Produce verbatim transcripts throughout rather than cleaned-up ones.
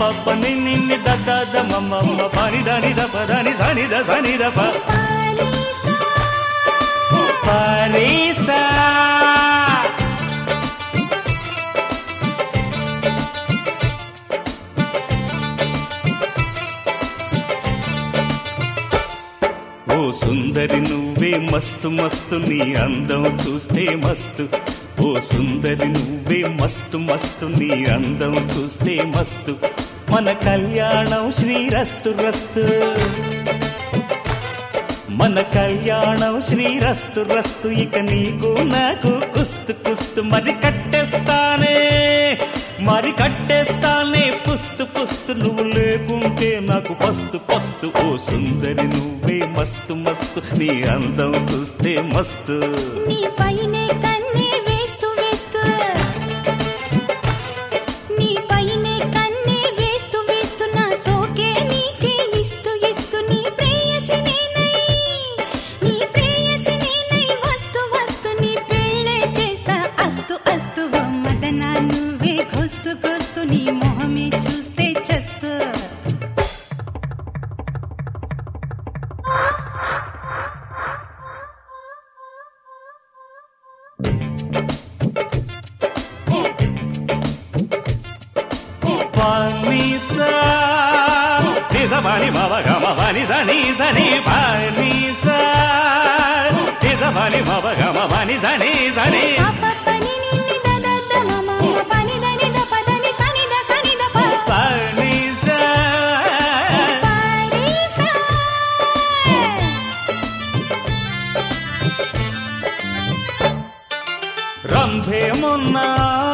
పప్ప నిన్ని దద్ద మమ్మ పని దని ద పదని సని ద సని ద ప పరీసా ఓ సుందరి నువ్వే మస్తు మస్తు నీ అందం చూస్తే మస్తు ఓ సుందరి నువ్వే మస్తు మస్తు నీ అందం చూస్తే మస్తు మన కళ్యాణం శ్రీరస్తు రస్తు మన కళ్యాణం శ్రీరస్తు రస్తు ఇక నీకు నాకు కుస్తు కుస్తు మరి కట్టేస్తానే మరి కట్టేస్తానే పుస్తు పుస్తు నువ్వు లేకుంటే నాకు పస్తు పస్తు ఓ సుందరి నువ్వే మస్తు మస్తు నీ అందం చూస్తే మస్తు నీ పైనే కన్నే వేస్తూ వేస్తూ నీ పైనే కన్నే వేస్తూ వేస్తూ నా సోకే నీకే ఇస్తూ ఇస్తూ నీ ప్రేయసినే నీ ప్రేయసినే వస్తు వస్తు నీ పెళ్ళే చేస్తా అస్తు అస్తు ఓ మదనా నువ్వే కొస్తు కొస్తు నీ మొహమే చూస్తే చస్తు Vanisa, Nisa Vani Mama Gama Vanisa Nisa Ni Vanisa, Nisa Vani Mama Gama Vanisa Nisa Ni. Papa pani ni ni da da da mama mama pani da ni da pa da ni sa ni da sa ni da pa. Vanisa, Vanisa. Rambhe Monna.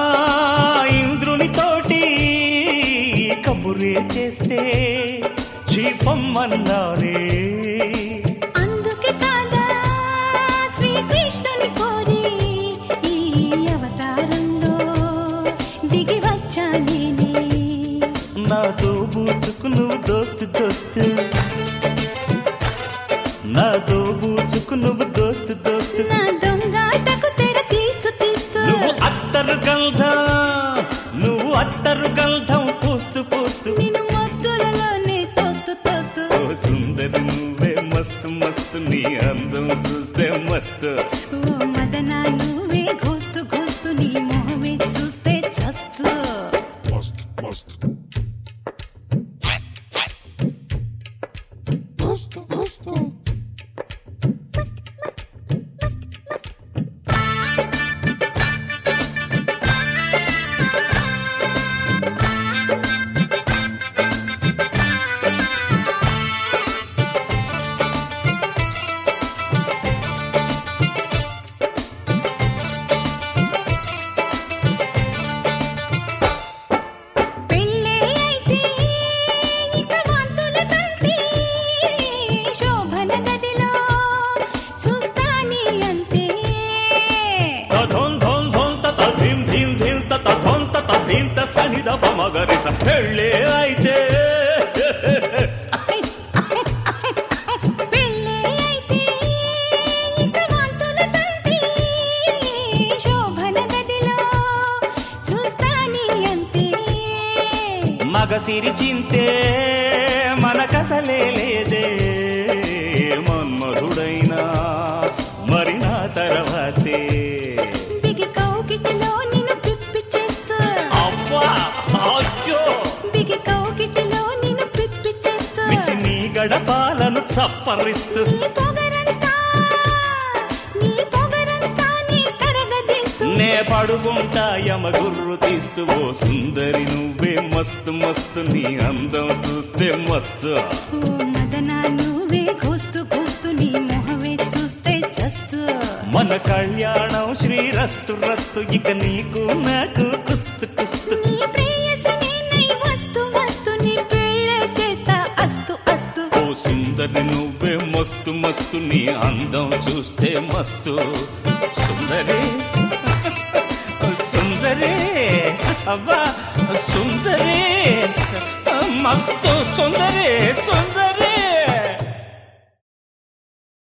కబురే చేస్తే జీపమ్మన్నారే అందుకే కాదా శ్రీకృష్ణుని కోరి ఈ అవతారంలో దిగి వచ్చా నేనే నాతో బూచుకు నువ్వు దోస్తు దోస్తు నాతో బూచుకు నువ్వు దోస్తు దోస్తు నా దొంగాటకు తెర తీస్తూ తీస్తూ నువ్వు అత్తరు గంధం నువ్వు అత్తరు గంధం పూస్తూ పూస్తూ నిన్ను మొద్దులలోనే తోస్తూ తోస్తూ ఓ సుందరి నువ్వే మస్తు మస్తు నీ అందం చూస్తే మస్తు ఓ మదనా నువ్వే ఘోస్తూ ఘోస్తూ నీ మొహమే చూస్తే చస్తూ మస్తు మస్తు మస్తు మస్తు మస్త్ మస్త్ మస్త్ మస్త్ సనిద మగరిస పెళ్ళే అయితే పెళ్ళే అయితే ఇక వాంతుల తంతి శోభన గదిలో చూస్తాని అంతే మగసిరి చింతే మనకసలే లేదే మన్మధుడైనా మరి నా తర్వాతే బిగి కౌగిటిలో నిన్ను పిప్పి చేస్తూ అవ్వా అయ్యో బిగి కౌగిటిలో నిన్ను పిప్పి చేస్తూ మిసి నీ గడపాలను చప్పరిస్తూ నీ పొగరంతా నీ పొగరంతా నీ కరగదీస్తూ నే పడుకుంటా యమగుర్రు తీస్తూ ఓ సుందరి నువ్వే మస్తు మస్తు నీ అందం చూస్తే మస్తు ఓ మదనా నువ్వే ఘోస్తూ ఘోస్తూ నీ మొహమే చూస్తే చస్తూ మన కళ్యాణం శ్రీరస్తు రస్తు ఇక నీకు నాకు కుస్తు కుస్తు నీ ప్రేయసినే నై వస్తు వస్తు నీ పెళ్ళే చేస్తా అస్తు అస్తు ఓ సుందరి నువ్వే మస్తు మస్తు నీ అందం చూస్తే మస్తు సుందరి సుందరి అబ్బా సుందరి మస్తు సుందరి సుందరి